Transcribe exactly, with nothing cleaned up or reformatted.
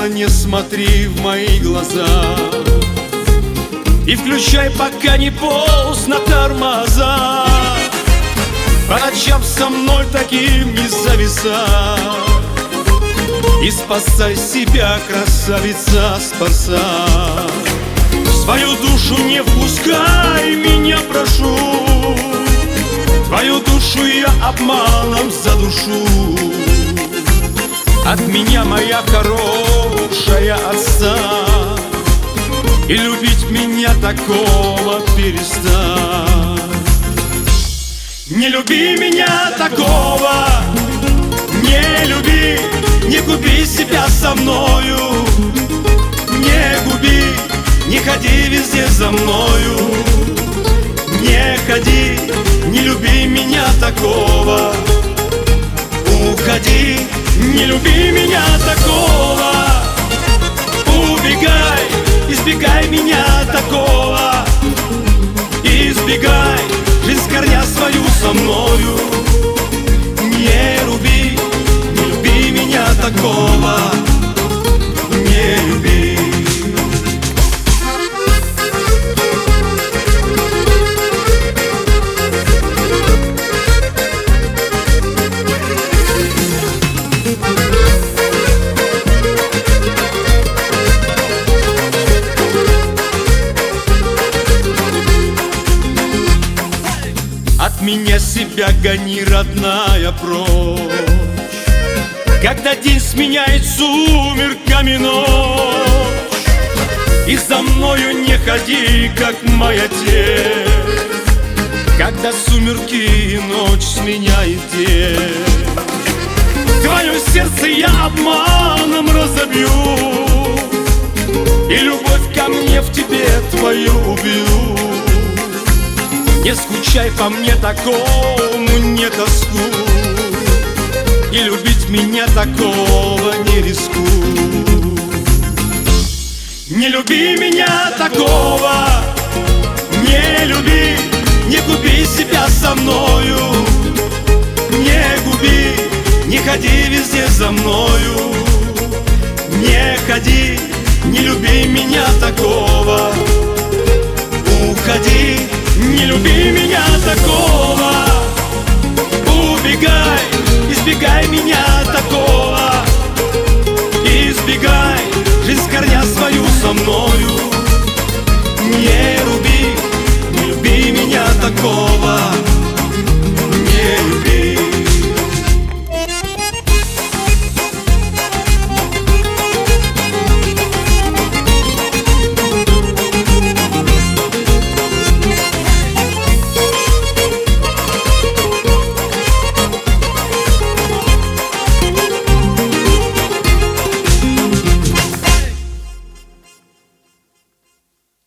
пожалуйста, не смотри в мои глаза и включай, пока не поздно, тормоза. По ночам со мной таким не зависай и спасай себя, красавица, спасай. В свою душу не впускай меня, прошу, твою душу я обманом задушу. От меня, моя хорошая, отстань, и любить меня такого перестань. Не люби меня такого, не люби, не губи себя со мною, не губи, не ходи везде за мною, не ходи, не люби меня такого, уходи, не люби меня такого, убегай, избегай меня такого, избегай, жизнь с корня свою со мною, не люби, не люби меня такого, не люби. От меня себя гони, родная, прочь, когда день сменяет сумерками ночь. И за мною не ходи, как моя тень, когда сумерки и ночь сменяет день. Твое сердце я обманом разобью, и любовь ко мне в тебе твою убью. Не скучай по мне такому, не тоскуй, и любить меня такого не рискуй. Не люби меня такого, не люби, не губи себя со мною, не губи, не ходи везде за мною, не ходи, не люби меня такого, уходи, не люби меня такого.